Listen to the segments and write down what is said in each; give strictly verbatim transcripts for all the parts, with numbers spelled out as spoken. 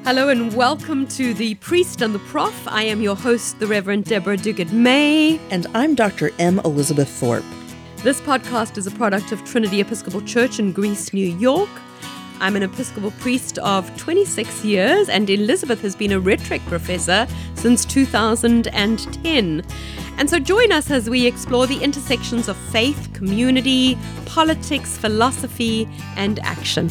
Hello and welcome to The Priest and the Prof. I am your host, the Reverend Deborah Duguid-May. And I'm Doctor M. Elizabeth Thorpe. This podcast is a product of Trinity Episcopal Church in Greece, New York. I'm an Episcopal priest of twenty-six years, and Elizabeth has been a rhetoric professor since two thousand ten. And so join us as we explore the intersections of faith, community, politics, philosophy, and action.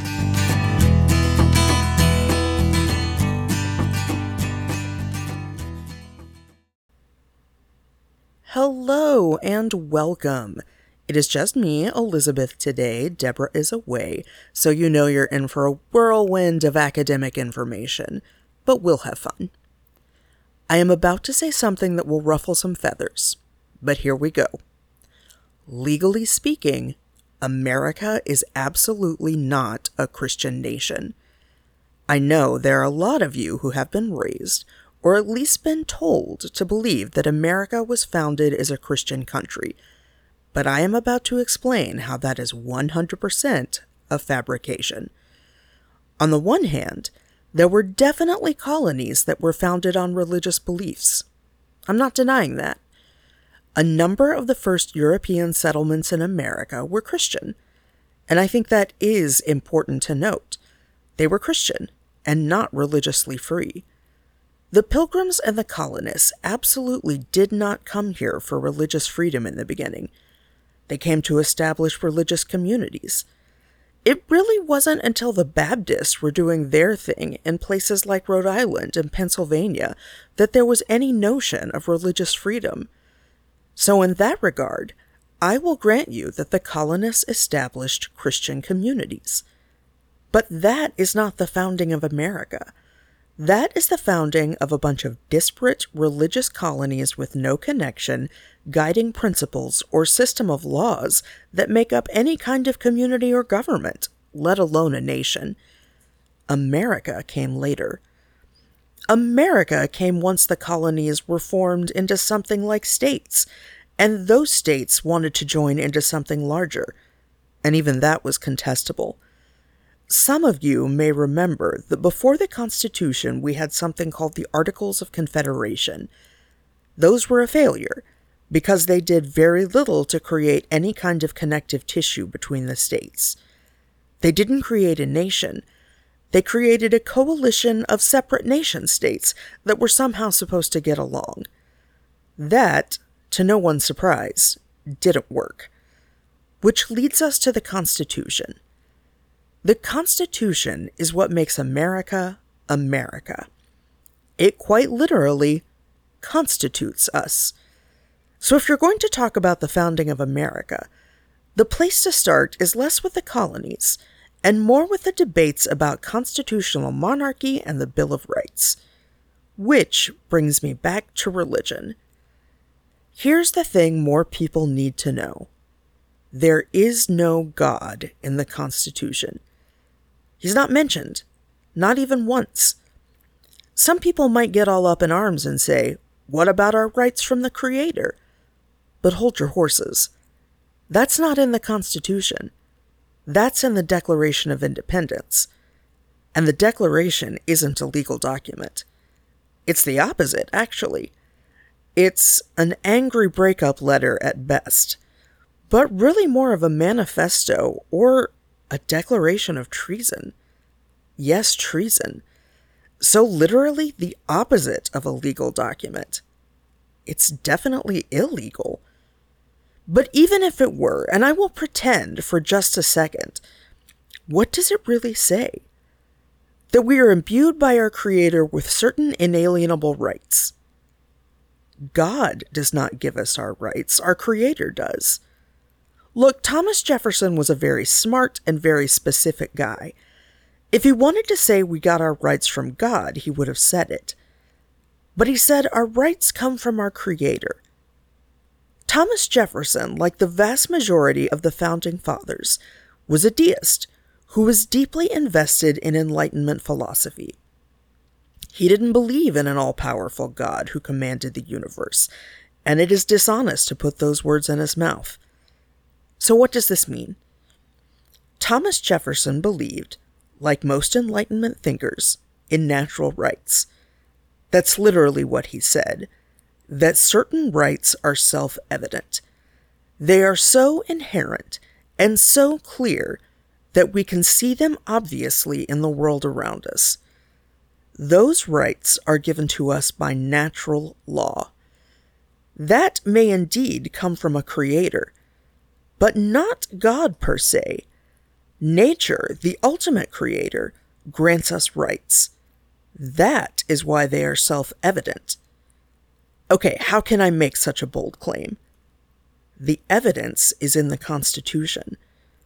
Hello and welcome. It is just me, Elizabeth, today. Deborah is away, so you know you're in for a whirlwind of academic information, but we'll have fun. I am about to say something that will ruffle some feathers, but here we go. Legally speaking, America is absolutely not a Christian nation. I know there are a lot of you who have been raised, or at least been told to believe that America was founded as a Christian country, but I am about to explain how that is one hundred percent a fabrication. On the one hand, there were definitely colonies that were founded on religious beliefs. I'm not denying that. A number of the first European settlements in America were Christian, and I think that is important to note. They were Christian and not religiously free. The Pilgrims and the colonists absolutely did not come here for religious freedom in the beginning. They came to establish religious communities. It really wasn't until the Baptists were doing their thing in places like Rhode Island and Pennsylvania that there was any notion of religious freedom. So in that regard, I will grant you that the colonists established Christian communities. But that is not the founding of America. That is the founding of a bunch of disparate religious colonies with no connection, guiding principles, or system of laws that make up any kind of community or government, let alone a nation. America came later. America came once the colonies were formed into something like states, and those states wanted to join into something larger, and even that was contestable. Some of you may remember that before the Constitution, we had something called the Articles of Confederation. Those were a failure because they did very little to create any kind of connective tissue between the states. They didn't create a nation. They created a coalition of separate nation-states that were somehow supposed to get along. That, to no one's surprise, didn't work. Which leads us to the Constitution. The Constitution is what makes America, America. It quite literally constitutes us. So if you're going to talk about the founding of America, the place to start is less with the colonies and more with the debates about constitutional monarchy and the Bill of Rights. Which brings me back to religion. Here's the thing more people need to know. There is no God in the Constitution. He's not mentioned, not even once. Some people might get all up in arms and say, what about our rights from the Creator? But hold your horses. That's not in the Constitution. That's in the Declaration of Independence. And the Declaration isn't a legal document. It's the opposite, actually. It's an angry breakup letter at best, but really more of a manifesto or a declaration of treason. Yes, treason. So literally the opposite of a legal document. It's definitely illegal. But even if it were, and I will pretend for just a second, what does it really say? That we are imbued by our Creator with certain inalienable rights. God does not give us our rights, our Creator does. Look, Thomas Jefferson was a very smart and very specific guy. If he wanted to say we got our rights from God, he would have said it. But he said our rights come from our Creator. Thomas Jefferson, like the vast majority of the Founding Fathers, was a deist who was deeply invested in Enlightenment philosophy. He didn't believe in an all-powerful God who commanded the universe, and it is dishonest to put those words in his mouth. So what does this mean? Thomas Jefferson believed, like most Enlightenment thinkers, in natural rights. That's literally what he said, that certain rights are self-evident. They are so inherent and so clear that we can see them obviously in the world around us. Those rights are given to us by natural law. That may indeed come from a creator, but not God per se. Nature, the ultimate creator, grants us rights. That is why they are self-evident. Okay, how can I make such a bold claim? The evidence is in the Constitution.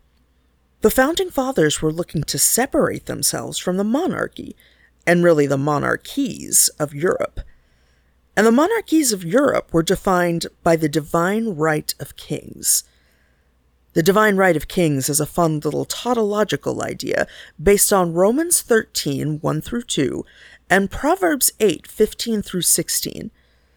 The Founding Fathers were looking to separate themselves from the monarchy, and really the monarchies of Europe. And the monarchies of Europe were defined by the divine right of kings. The divine right of kings is a fun little tautological idea based on Romans thirteen, one through two, and Proverbs eight, fifteen through sixteen.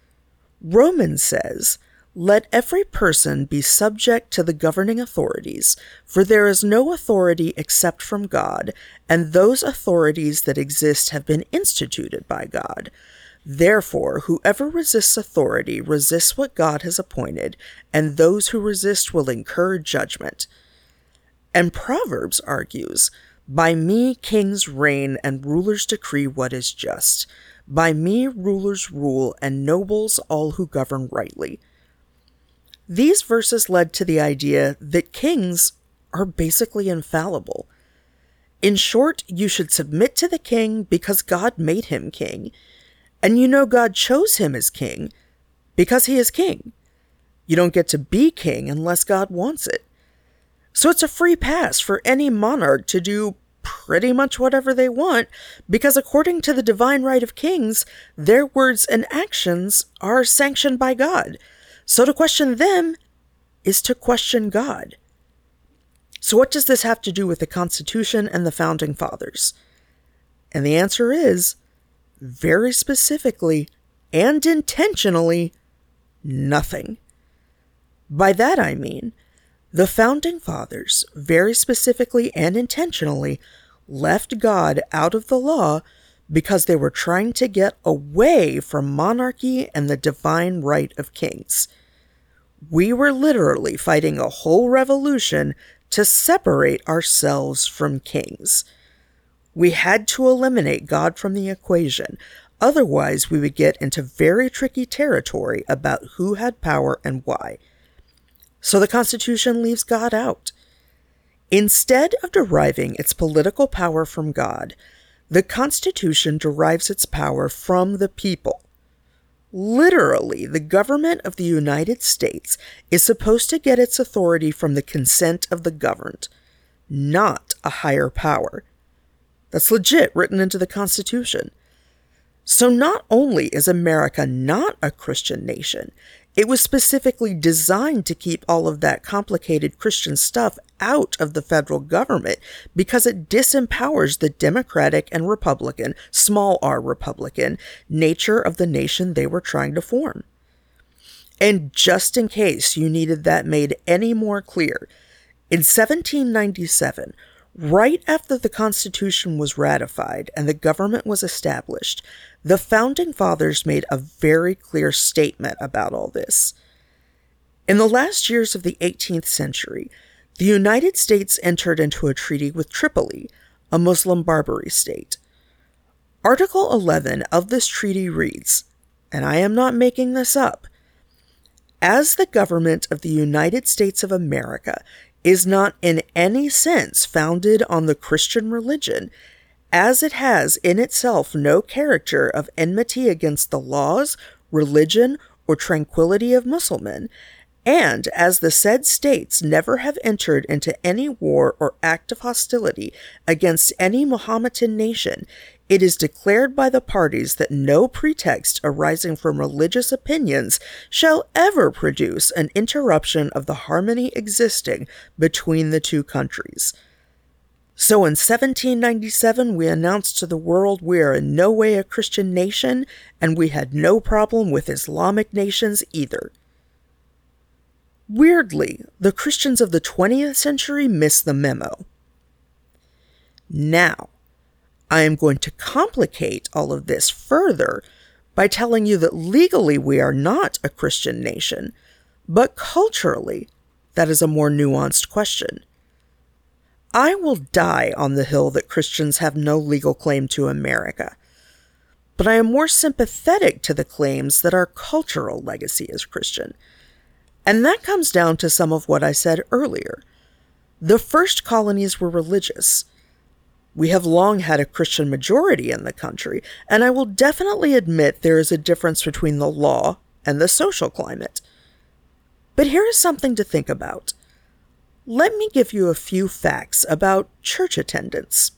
Romans says, "Let every person be subject to the governing authorities, for there is no authority except from God, and those authorities that exist have been instituted by God. Therefore, whoever resists authority resists what God has appointed, and those who resist will incur judgment." And Proverbs argues, "By me kings reign and rulers decree what is just. By me rulers rule and nobles all who govern rightly." These verses led to the idea that kings are basically infallible. In short, you should submit to the king because God made him king. And you know God chose him as king because he is king. You don't get to be king unless God wants it. So it's a free pass for any monarch to do pretty much whatever they want, because according to the divine right of kings, their words and actions are sanctioned by God. So to question them is to question God. So what does this have to do with the Constitution and the Founding Fathers? And the answer is, very specifically and intentionally, nothing. By that I mean, the Founding Fathers, very specifically and intentionally, left God out of the law because they were trying to get away from monarchy and the divine right of kings. We were literally fighting a whole revolution to separate ourselves from kings. We had to eliminate God from the equation, otherwise we would get into very tricky territory about who had power and why. So the Constitution leaves God out. Instead of deriving its political power from God, the Constitution derives its power from the people. Literally, the government of the United States is supposed to get its authority from the consent of the governed, not a higher power. That's legit written into the Constitution. So not only is America not a Christian nation, it was specifically designed to keep all of that complicated Christian stuff out of the federal government because it disempowers the Democratic and Republican, small r Republican, nature of the nation they were trying to form. And just in case you needed that made any more clear, in seventeen ninety-seven, right after the Constitution was ratified and the government was established, the Founding Fathers made a very clear statement about all this. In the last years of the eighteenth century, the United States entered into a treaty with Tripoli, a Muslim Barbary state. Article eleven of this treaty reads, and I am not making this up, "As the government of the United States of America is not in any sense founded on the Christian religion, as it has in itself no character of enmity against the laws, religion, or tranquility of Mussulmen, and as the said states never have entered into any war or act of hostility against any Mohammedan nation, it is declared by the parties that no pretext arising from religious opinions shall ever produce an interruption of the harmony existing between the two countries." So in seventeen ninety-seven, we announced to the world we are in no way a Christian nation, and we had no problem with Islamic nations either. Weirdly, the Christians of the twentieth century missed the memo. Now, I am going to complicate all of this further by telling you that legally we are not a Christian nation, but culturally, that is a more nuanced question. I will die on the hill that Christians have no legal claim to America, but I am more sympathetic to the claims that our cultural legacy is Christian. And that comes down to some of what I said earlier. The first colonies were religious. We have long had a Christian majority in the country, and I will definitely admit there is a difference between the law and the social climate. But here is something to think about. Let me give you a few facts about church attendance.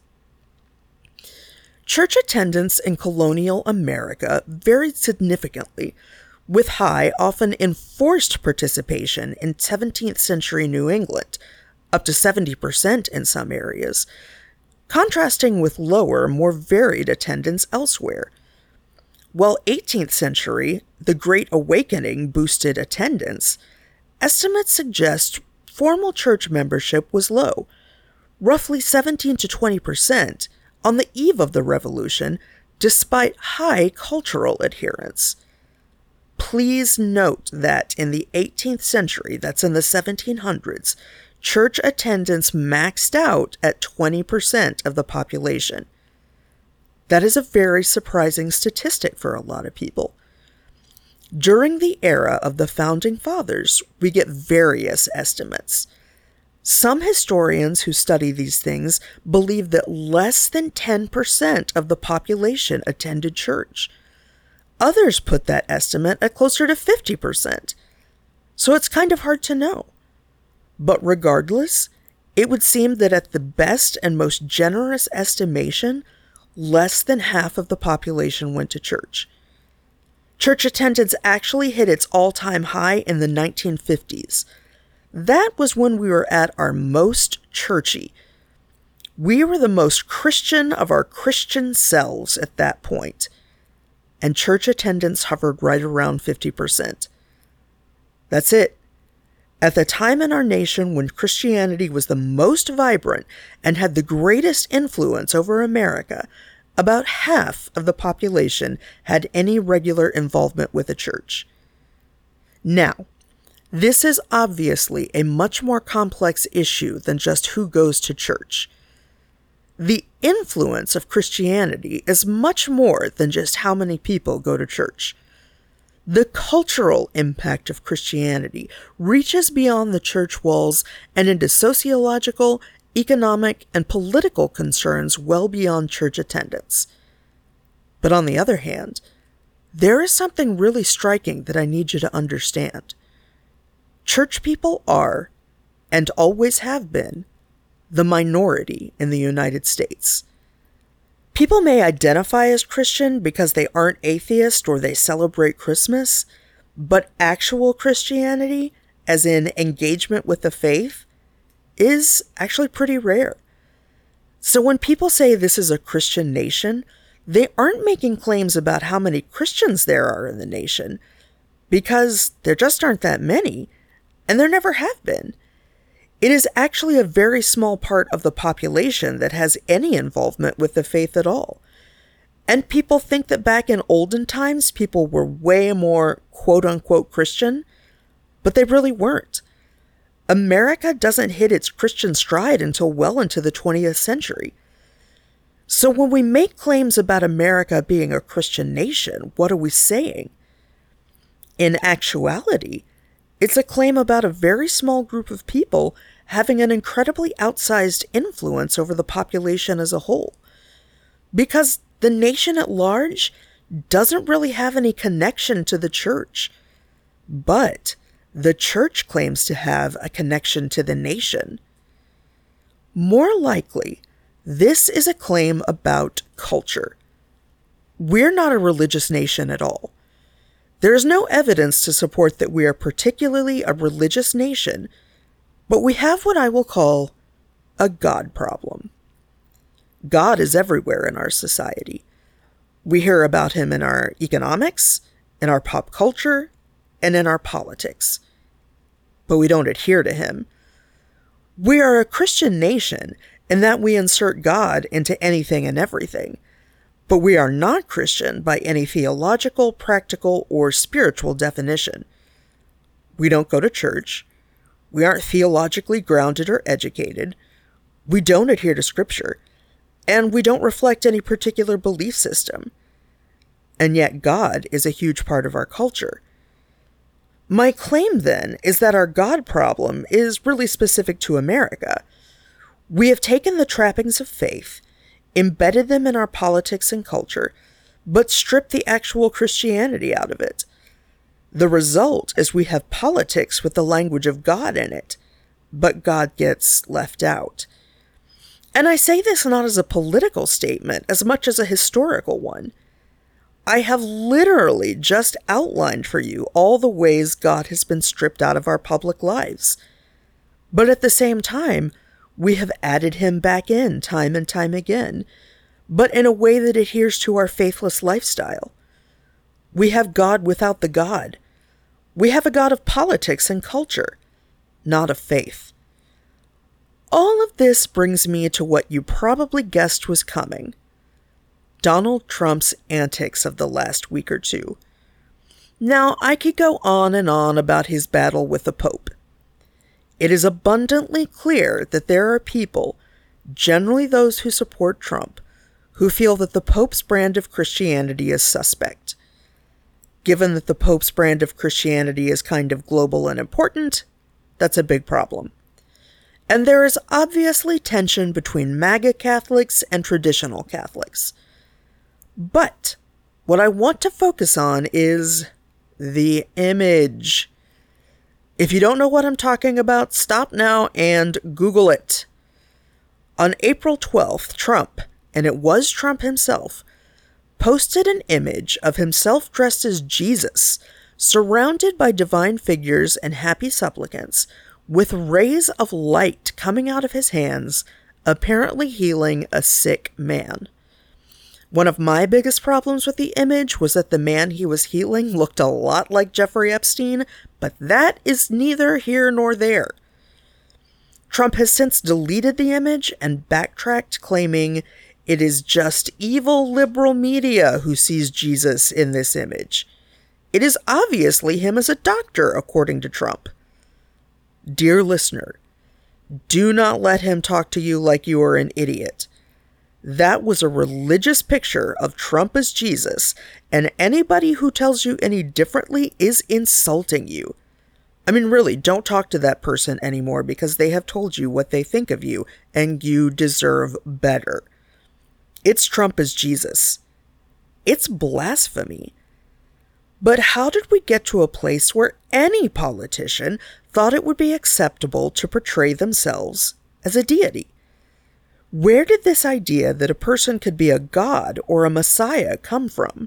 Church attendance in colonial America varied significantly, with high, often enforced participation in seventeenth century New England, up to seventy percent in some areas, contrasting with lower, more varied attendance elsewhere. While eighteenth century, the Great Awakening boosted attendance, estimates suggest formal church membership was low, roughly seventeen to twenty percent, on the eve of the Revolution, despite high cultural adherence. Please note that in the eighteenth century, that's in the seventeen hundreds, church attendance maxed out at twenty percent of the population. That is a very surprising statistic for a lot of people. During the era of the Founding Fathers, we get various estimates. Some historians who study these things believe that less than ten percent of the population attended church. Others put that estimate at closer to fifty percent. So it's kind of hard to know. But regardless, it would seem that at the best and most generous estimation, less than half of the population went to church. Church attendance actually hit its all-time high in the nineteen fifties. That was when we were at our most churchy. We were the most Christian of our Christian selves at that point, and church attendance hovered right around fifty percent. That's it. At the time in our nation when Christianity was the most vibrant and had the greatest influence over America, about half of the population had any regular involvement with a church. Now, this is obviously a much more complex issue than just who goes to church. The influence of Christianity is much more than just how many people go to church. The cultural impact of Christianity reaches beyond the church walls and into sociological, economic, and political concerns well beyond church attendance. But on the other hand, there is something really striking that I need you to understand. Church people are, and always have been, the minority in the United States. People may identify as Christian because they aren't atheist or they celebrate Christmas, but actual Christianity, as in engagement with the faith, is actually pretty rare. So when people say this is a Christian nation, they aren't making claims about how many Christians there are in the nation, because there just aren't that many, and there never have been. It is actually a very small part of the population that has any involvement with the faith at all. And people think that back in olden times, people were way more quote-unquote Christian, but they really weren't. America doesn't hit its Christian stride until well into the twentieth century. So when we make claims about America being a Christian nation, what are we saying? In actuality, it's a claim about a very small group of people having an incredibly outsized influence over the population as a whole. Because the nation at large doesn't really have any connection to the church. But the church claims to have a connection to the nation. More likely, this is a claim about culture. We're not a religious nation at all. There is no evidence to support that we are particularly a religious nation, but we have what I will call a God problem. God is everywhere in our society. We hear about him in our economics, in our pop culture, and in our politics. But we don't adhere to him. We are a Christian nation, in that we insert God into anything and everything. But we are not Christian by any theological, practical, or spiritual definition. We don't go to church. We aren't theologically grounded or educated. We don't adhere to Scripture. And we don't reflect any particular belief system. And yet God is a huge part of our culture. My claim, then, is that our God problem is really specific to America. We have taken the trappings of faith, embedded them in our politics and culture, but stripped the actual Christianity out of it. The result is we have politics with the language of God in it, but God gets left out. And I say this not as a political statement as much as a historical one. I have literally just outlined for you all the ways God has been stripped out of our public lives. But at the same time, we have added him back in time and time again, but in a way that adheres to our faithless lifestyle. We have God without the God. We have a God of politics and culture, not of faith. All of this brings me to what you probably guessed was coming. Donald Trump's antics of the last week or two. Now, I could go on and on about his battle with the Pope. It is abundantly clear that there are people, generally those who support Trump, who feel that the Pope's brand of Christianity is suspect. Given that the Pope's brand of Christianity is kind of global and important, that's a big problem. And there is obviously tension between MAGA Catholics and traditional Catholics. But what I want to focus on is the image. If you don't know what I'm talking about, stop now and Google it. On April twelfth, Trump, and it was Trump himself, posted an image of himself dressed as Jesus, surrounded by divine figures and happy supplicants, with rays of light coming out of his hands, apparently healing a sick man. One of my biggest problems with the image was that the man he was healing looked a lot like Jeffrey Epstein, but that is neither here nor there. Trump has since deleted the image and backtracked, claiming it is just evil liberal media who sees Jesus in this image. It is obviously him as a doctor, according to Trump. Dear listener, do not let him talk to you like you are an idiot. That was a religious picture of Trump as Jesus, and anybody who tells you any differently is insulting you. I mean, really, don't talk to that person anymore because they have told you what they think of you, and you deserve better. It's Trump as Jesus. It's blasphemy. But how did we get to a place where any politician thought it would be acceptable to portray themselves as a deity? Where did this idea that a person could be a god or a messiah come from?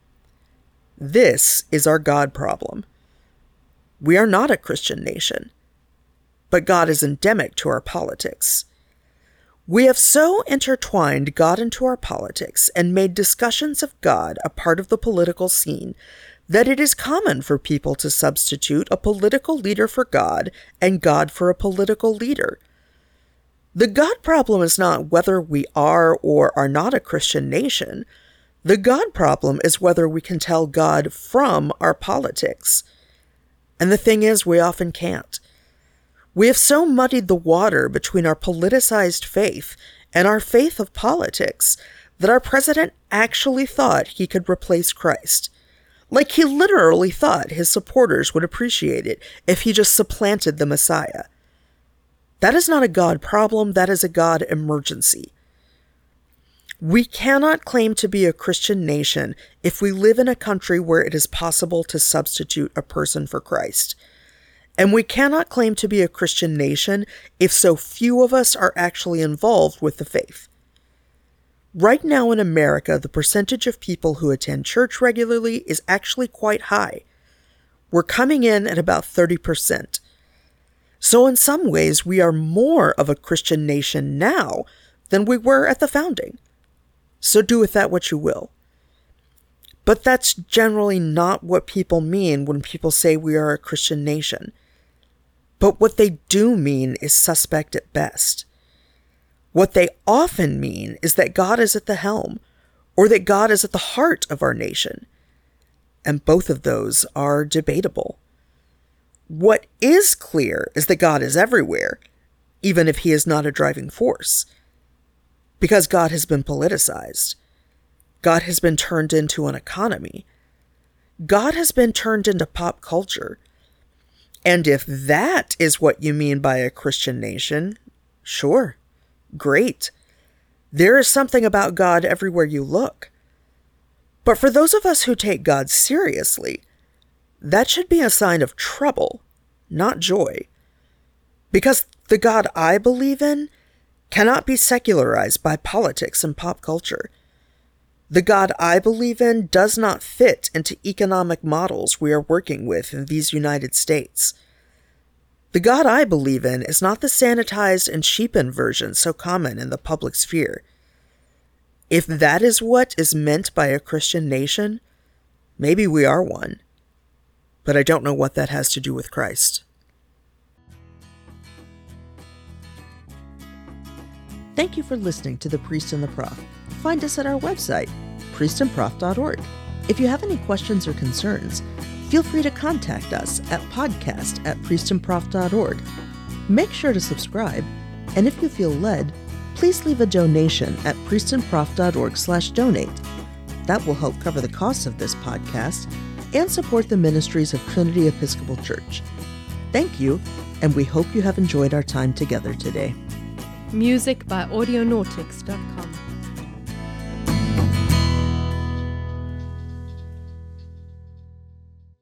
This is our God problem. We are not a Christian nation, but God is endemic to our politics. We have so intertwined God into our politics and made discussions of God a part of the political scene that it is common for people to substitute a political leader for God and God for a political leader. The God problem is not whether we are or are not a Christian nation. The God problem is whether we can tell God from our politics. And the thing is, we often can't. We have so muddied the water between our politicized faith and our faith of politics that our president actually thought he could replace Christ. Like he literally thought his supporters would appreciate it if he just supplanted the Messiah. That is not a God problem, that is a God emergency. We cannot claim to be a Christian nation if we live in a country where it is possible to substitute a person for Christ. And we cannot claim to be a Christian nation if so few of us are actually involved with the faith. Right now in America, the percentage of people who attend church regularly is actually quite high. We're coming in at about thirty percent. So in some ways, we are more of a Christian nation now than we were at the founding. So do with that what you will. But that's generally not what people mean when people say we are a Christian nation. But what they do mean is suspect at best. What they often mean is that God is at the helm, or that God is at the heart of our nation. And both of those are debatable. What is clear is that God is everywhere, even if he is not a driving force. Because God has been politicized. God has been turned into an economy. God has been turned into pop culture. And if that is what you mean by a Christian nation, sure, great. There is something about God everywhere you look. But for those of us who take God seriously, that should be a sign of trouble, not joy. Because the God I believe in cannot be secularized by politics and pop culture. The God I believe in does not fit into economic models we are working with in these United States. The God I believe in is not the sanitized and cheapened version so common in the public sphere. If that is what is meant by a Christian nation, maybe we are one. But I don't know what that has to do with Christ. Thank you for listening to The Priest and the Prof. Find us at our website, priest and prof dot org. If you have any questions or concerns, feel free to contact us at podcast at priest and prof dot org. Make sure to subscribe, and if you feel led, please leave a donation at priest and prof dot org slash donate. That will help cover the costs of this podcast and support the ministries of Trinity Episcopal Church. Thank you, and we hope you have enjoyed our time together today. Music by audionautics dot com.